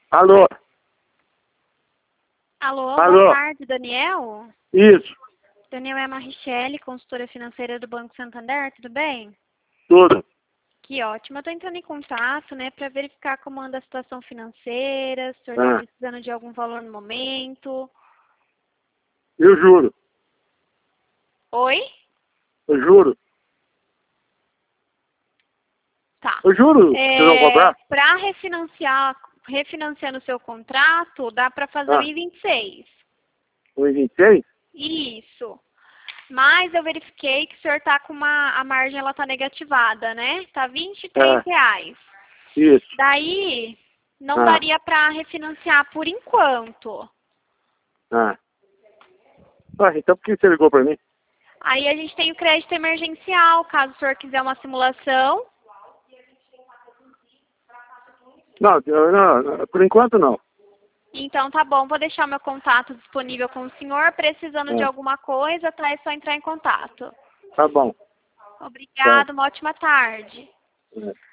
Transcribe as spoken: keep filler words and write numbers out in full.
Alô? Alô, Alô? boa tarde, Daniel? Isso, Daniel é a Marichelli, consultora financeira do Banco Santander, tudo bem? tudo. Que ótimo, eu tô entrando em contato, né, para verificar como anda a situação financeira, se o senhor está Ah, precisando de algum valor no momento. eu juro, Oi? eu juro. Tá. Eu juro que vocês vão É, cobrar. para refinanciar, refinanciando o seu contrato, dá para fazer o Ah, I vinte e seis. um e vinte e seis? Isso. Mas eu verifiquei que o senhor tá com uma, a margem ela tá negativada, né? Tá vinte e três É, reais. isso. Daí, não Ah, daria para refinanciar por enquanto. ah. Ah, então por que você ligou pra mim? Aí a gente tem o crédito emergencial, caso o senhor quiser uma simulação. Não, eu- não, por enquanto não. Então tá bom, vou deixar meu contato disponível com o senhor. Precisando de Ah, alguma coisa, tá? É só entrar em contato. tá bom. Tá. Obrigado, uma ótima tarde. É.